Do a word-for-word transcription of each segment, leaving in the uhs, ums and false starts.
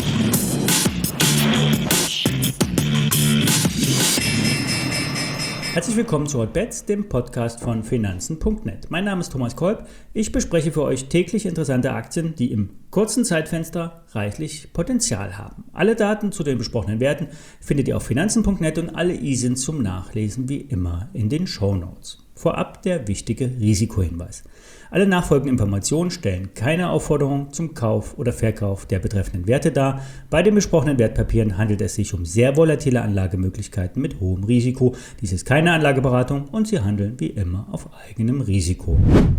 Herzlich willkommen zu Hotbets, dem Podcast von Finanzen punkt net. Mein Name ist Thomas Kolb. Ich bespreche für euch täglich interessante Aktien, die im kurzen Zeitfenster reichlich Potenzial haben. Alle Daten zu den besprochenen Werten findet ihr auf Finanzen punkt net und alle I S I N zum Nachlesen wie immer in den Shownotes. Vorab der wichtige Risikohinweis. Alle nachfolgenden Informationen stellen keine Aufforderung zum Kauf oder Verkauf der betreffenden Werte dar. Bei den besprochenen Wertpapieren handelt es sich um sehr volatile Anlagemöglichkeiten mit hohem Risiko. Dies ist keine Anlageberatung und sie handeln wie immer auf eigenem Risiko.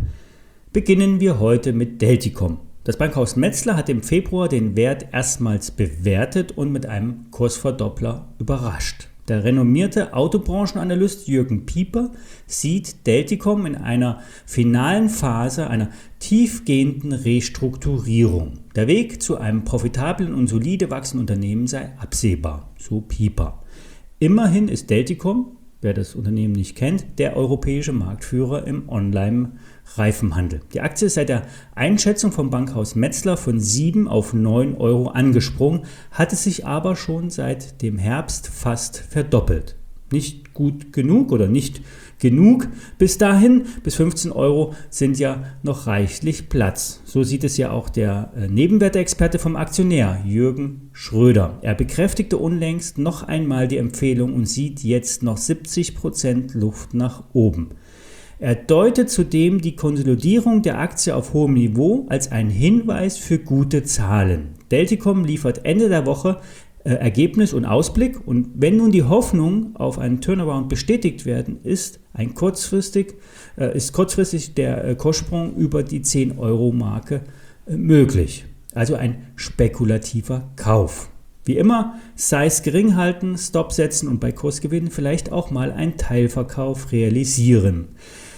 Beginnen wir heute mit Delticom. Das Bankhaus Metzler hat im Februar den Wert erstmals bewertet und mit einem Kursverdoppler überrascht. Der renommierte Autobranchenanalyst Jürgen Pieper sieht Delticom in einer finalen Phase einer tiefgehenden Restrukturierung. Der Weg zu einem profitablen und solide wachsenden Unternehmen sei absehbar, so Pieper. Immerhin ist Delticom, wer das Unternehmen nicht kennt, der europäische Marktführer im Online-Reifenhandel. Die Aktie ist seit der Einschätzung vom Bankhaus Metzler von sieben auf neun Euro angesprungen, hatte sich aber schon seit dem Herbst fast verdoppelt. Nicht gut genug oder nicht genug bis dahin, bis fünfzehn Euro sind ja noch reichlich Platz. So sieht es ja auch der Nebenwertexperte vom Aktionär Jürgen Schröder. Er bekräftigte unlängst noch einmal die Empfehlung und sieht jetzt noch siebzig Prozent Luft nach oben. Er deutet zudem die Konsolidierung der Aktie auf hohem Niveau als einen Hinweis für gute Zahlen. Delticom liefert Ende der Woche Ergebnis und Ausblick, und wenn nun die Hoffnung auf einen Turnaround bestätigt werden, ist ein kurzfristig, äh, ist kurzfristig der äh, Kurssprung über die zehn Euro Marke äh, möglich. Also ein spekulativer Kauf. Wie immer, Size gering halten, Stop setzen und bei Kursgewinnen vielleicht auch mal einen Teilverkauf realisieren.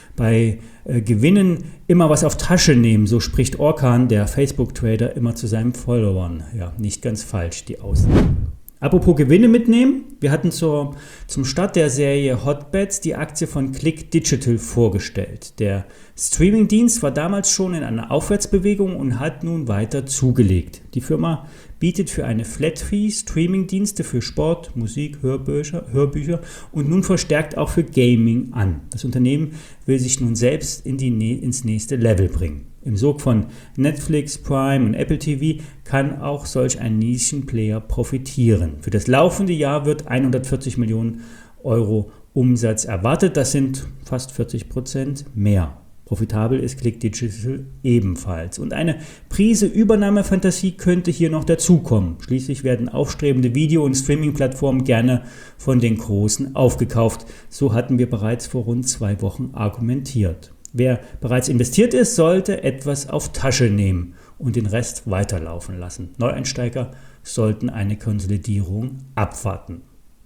Bei äh, Gewinnen immer was auf Tasche nehmen, so spricht Orkan, der Facebook-Trader, immer zu seinen Followern. Ja, nicht ganz falsch, die Aussage. Apropos Gewinne mitnehmen, wir hatten zur, zum Start der Serie Hotbets die Aktie von Click Digital vorgestellt. Der Streamingdienst war damals schon in einer Aufwärtsbewegung und hat nun weiter zugelegt. Die Firma bietet für eine Flat-Fee Streamingdienste für Sport, Musik, Hörbücher, Hörbücher und nun verstärkt auch für Gaming an. Das Unternehmen will sich nun selbst in die, ins nächste Level bringen. Im Sog von Netflix, Prime und Apple T V kann auch solch ein Nischenplayer profitieren. Für das laufende Jahr wird hundertvierzig Millionen Euro Umsatz erwartet. Das sind fast vierzig Prozent mehr. Profitabel ist Click Digital ebenfalls. Und eine Prise Übernahmefantasie könnte hier noch dazukommen. Schließlich werden aufstrebende Video- und Streaming-Plattformen gerne von den Großen aufgekauft. So hatten wir bereits vor rund zwei Wochen argumentiert. Wer bereits investiert ist, sollte etwas auf Tasche nehmen und den Rest weiterlaufen lassen. Neueinsteiger sollten eine Konsolidierung abwarten.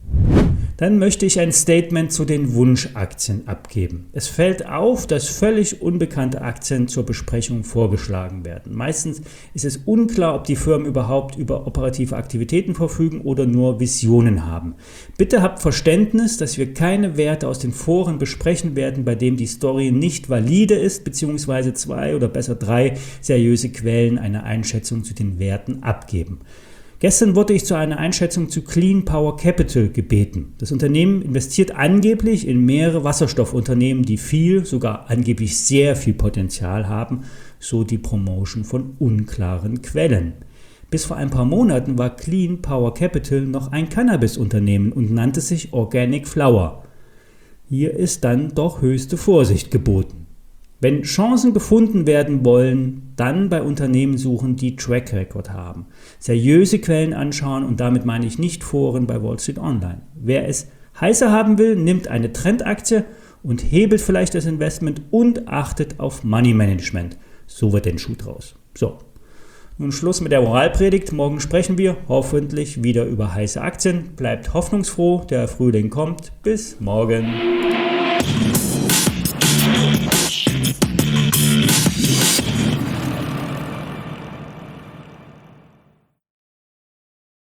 Dann möchte ich ein Statement zu den Wunschaktien abgeben. Es fällt auf, dass völlig unbekannte Aktien zur Besprechung vorgeschlagen werden. Meistens ist es unklar, ob die Firmen überhaupt über operative Aktivitäten verfügen oder nur Visionen haben. Bitte habt Verständnis, dass wir keine Werte aus den Foren besprechen werden, bei dem die Story nicht valide ist, beziehungsweise zwei oder besser drei seriöse Quellen eine Einschätzung zu den Werten abgeben. Gestern wurde ich zu einer Einschätzung zu Clean Power Capital gebeten. Das Unternehmen investiert angeblich in mehrere Wasserstoffunternehmen, die viel, sogar angeblich sehr viel Potenzial haben, so die Promotion von unklaren Quellen. Bis vor ein paar Monaten war Clean Power Capital noch ein Cannabis-Unternehmen und nannte sich Organic Flower. Hier ist dann doch höchste Vorsicht geboten. Wenn Chancen gefunden werden wollen, dann bei Unternehmen suchen, die Track Record haben. Seriöse Quellen anschauen, und damit meine ich nicht Foren bei Wall Street Online. Wer es heißer haben will, nimmt eine Trendaktie und hebelt vielleicht das Investment und achtet auf Money Management. So wird der Schuh draus. So, nun Schluss mit der Moralpredigt. Morgen sprechen wir hoffentlich wieder über heiße Aktien. Bleibt hoffnungsfroh, der Frühling kommt. Bis morgen.